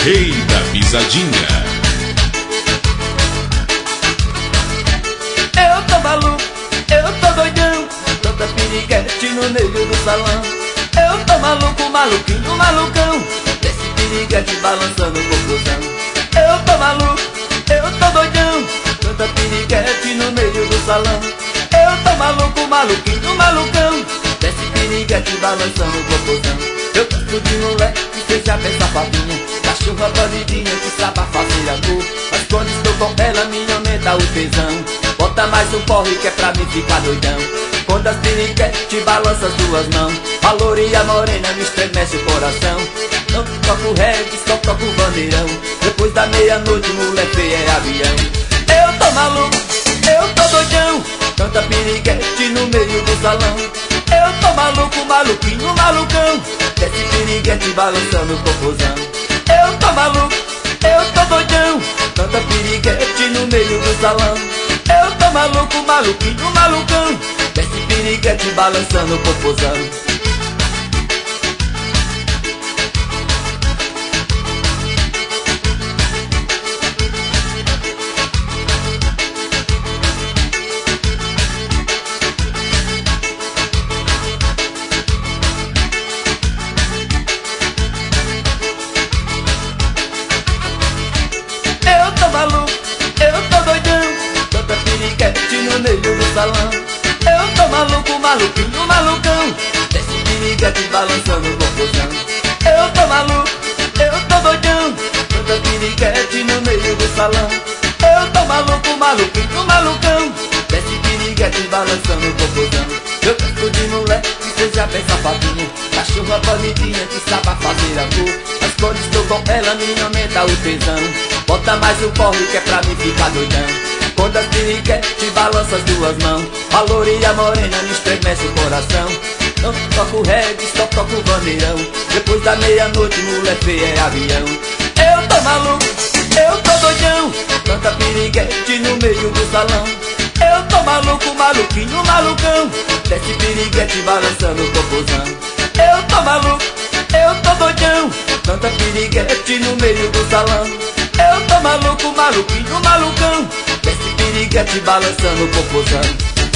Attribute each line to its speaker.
Speaker 1: rei da pisadinha.
Speaker 2: Eu tô maluco, eu tô doidão, tanta piriguete no meio do salão. Eu tô maluco, maluquinho, malucão, desse piriguete balançando o popozão. Eu tô maluco, eu tô doidão, tanta piriguete no meio do salão. Eu tô maluco, maluquinho, malucão, desse piriguete balançando o popozão. Eu gosto de moleque que seja bem safadinha, cachorra bandidinha que saiba fazer amor. Mas quando estou com ela me aumenta o tesão. Bota mais um porre que é pra mim ficar doidão. Quando as piriguete balança as duas mãos, a lourinha morena me estremece o coração. Não toco reggae, só toco bandeirão. Depois da meia-noite mulher feia é avião. Eu tô maluco, eu tô doidão, tanta piriguete no meio do salão. Eu tô maluco, maluquinho, malucão, desse piriguete balançando o popozão. Eu tô maluco, eu tô doidão, tanta piriguete no meio do salão. Eu tô maluco, maluquinho, malucão, desse piriguete balançando o popozão. Eu tô maluco, eu tô doidão, tanta piriguete no meio do salão. Eu tô maluco, maluquinho, malucão, desse piriguete balançando o popozão. Eu tô maluco, eu tô doidão, tanta piriguete no meio do salão. Eu tô maluco, maluquinho, malucão, desse piriguete balançando o popozão. Eu gosto de moleque que seja bem safadinha, cachorra bandidinha que saiba fazer amor. Mas quando estou com ela me aumenta o tesão. Bota mais um porre que é pra mim ficar doidão. Quando as piriguete balança as duas mãos, a lourinha morena me estremece o coração. Não toco reggae, só toco bandeirão. Depois da meia-noite mulher feia é avião. Eu tô maluco, eu tô doidão, tanta piriguete no meio do salão. Eu tô maluco, maluquinho, malucão, desse piriguete balançando o popozão. Eu tô maluco, eu tô doidão, tanta piriguete no meio do salão. Eu tô maluco, maluquinho, malucão, desse piriguete balançando o popozão.